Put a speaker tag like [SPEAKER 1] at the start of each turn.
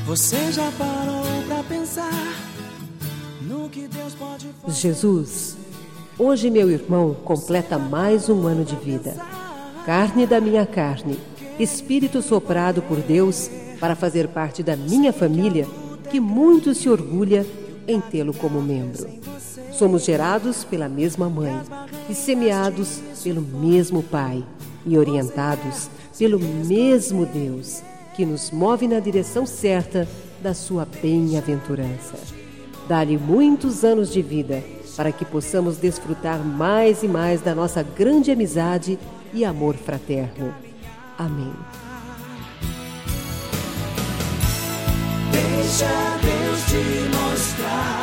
[SPEAKER 1] Você já parou pra pensar no que Deus pode fazer?
[SPEAKER 2] Jesus, hoje meu irmão completa mais um ano de vida. Carne da minha carne, espírito soprado por Deus para fazer parte da minha família, que muito se orgulha em tê-lo como membro. Somos gerados pela mesma mãe e semeados pelo mesmo Pai e orientados pelo mesmo Deus, que nos move na direção certa da sua bem-aventurança. Dá-lhe muitos anos de vida para que possamos desfrutar mais e mais da nossa grande amizade e amor fraterno. Amém.
[SPEAKER 1] Deixa Deus te mostrar.